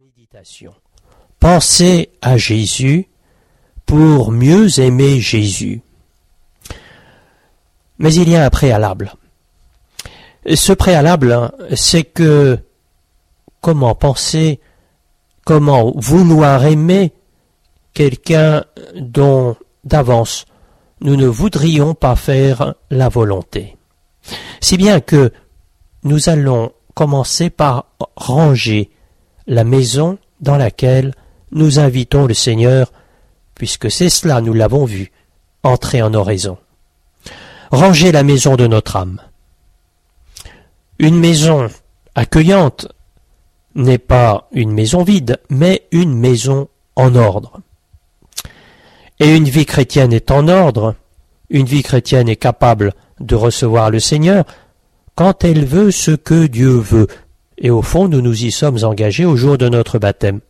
Méditation. Pensez à Jésus pour mieux aimer Jésus. Mais il y a un préalable. Ce préalable, c'est que comment penser, comment vouloir aimer quelqu'un dont d'avance nous ne voudrions pas faire la volonté. Si bien que nous allons commencer par ranger la maison dans laquelle nous invitons le Seigneur, puisque c'est cela, nous l'avons vu, entrer en oraison. Ranger la maison de notre âme. Une maison accueillante n'est pas une maison vide, mais une maison en ordre. Et une vie chrétienne est en ordre, une vie chrétienne est capable de recevoir le Seigneur quand elle veut ce que Dieu veut. Et au fond, nous nous y sommes engagés au jour de notre baptême.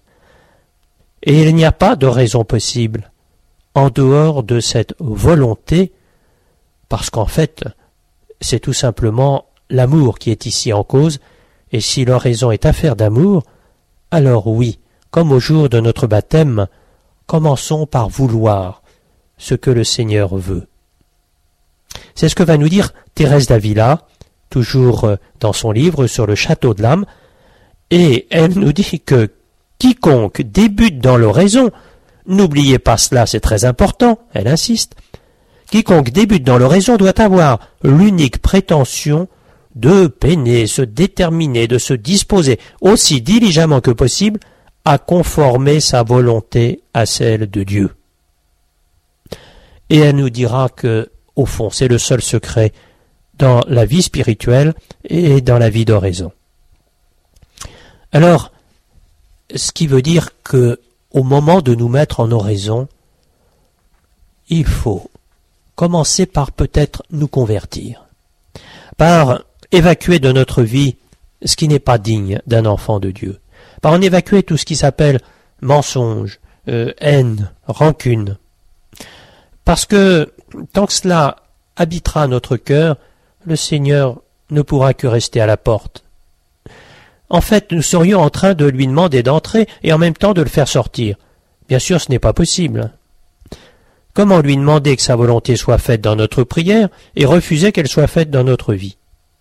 Et il n'y a pas de raison possible en dehors de cette volonté, parce qu'en fait, c'est tout simplement l'amour qui est ici en cause, et si l'oraison est affaire d'amour, alors oui, comme au jour de notre baptême, commençons par vouloir ce que le Seigneur veut. C'est ce que va nous dire Thérèse d'Avila, toujours dans son livre sur le château de l'âme, et elle nous dit que quiconque débute dans l'oraison, n'oubliez pas cela, c'est très important, elle insiste, quiconque débute dans l'oraison doit avoir l'unique prétention de peiner, se déterminer, de se disposer aussi diligemment que possible à conformer sa volonté à celle de Dieu. Et elle nous dira que, au fond, c'est le seul secret dans la vie spirituelle et dans la vie d'oraison. Alors, ce qui veut dire que, au moment de nous mettre en oraison, il faut commencer par peut-être nous convertir, par évacuer de notre vie ce qui n'est pas digne d'un enfant de Dieu, par en évacuer tout ce qui s'appelle mensonge, haine, rancune. Parce que tant que cela habitera notre cœur, le Seigneur ne pourra que rester à la porte. En fait, nous serions en train de lui demander d'entrer et en même temps de le faire sortir. Bien sûr, ce n'est pas possible. Comment lui demander que sa volonté soit faite dans notre prière et refuser qu'elle soit faite dans notre vie?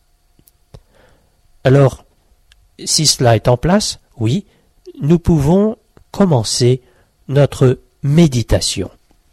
Alors, si cela est en place, oui, nous pouvons commencer notre méditation.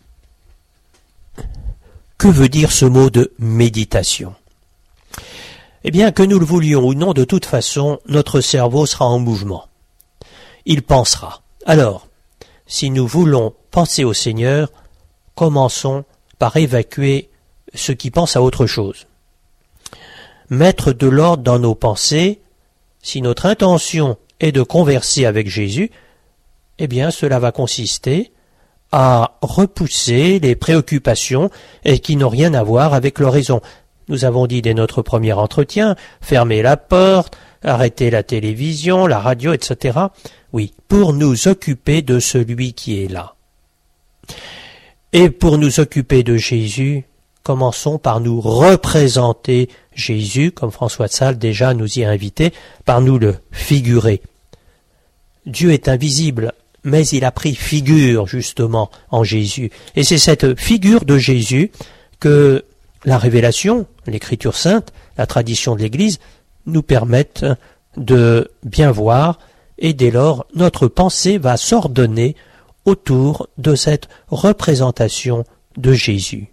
Que veut dire ce mot de méditation? Eh bien, que nous le voulions ou non, de toute façon, notre cerveau sera en mouvement. Il pensera. Alors, si nous voulons penser au Seigneur, commençons par évacuer ce qui pense à autre chose. Mettre de l'ordre dans nos pensées, si notre intention est de converser avec Jésus, eh bien, cela va consister à repousser les préoccupations et qui n'ont rien à voir avec l'oraison. Nous avons dit dès notre premier entretien, fermer la porte, arrêter la télévision, la radio, etc. Oui, pour nous occuper de celui qui est là. Et pour nous occuper de Jésus, commençons par nous représenter Jésus, comme François de Sales déjà nous y a invités, par nous le figurer. Dieu est invisible, mais il a pris figure justement en Jésus. Et c'est cette figure de Jésus que la révélation, l'Écriture sainte, la tradition de l'Église, nous permettent de bien voir, et dès lors, notre pensée va s'ordonner autour de cette représentation de Jésus.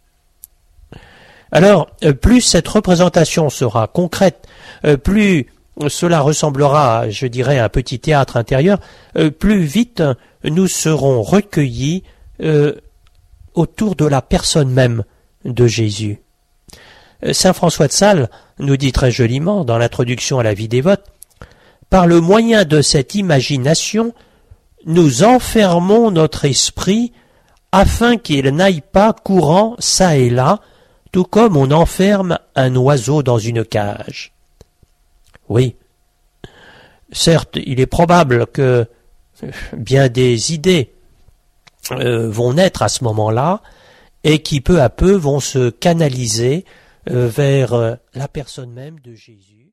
Alors, plus cette représentation sera concrète, plus cela ressemblera, je dirais, à un petit théâtre intérieur, plus vite nous serons recueillis autour de la personne même de Jésus. Saint François de Sales nous dit très joliment dans l'introduction à la vie dévote, « Par le moyen de cette imagination, nous enfermons notre esprit afin qu'il n'aille pas courant çà et là, tout comme on enferme un oiseau dans une cage. » Oui, certes, il est probable que bien des idées vont naître à ce moment-là et qui peu à peu vont se canaliser vers la personne même de Jésus.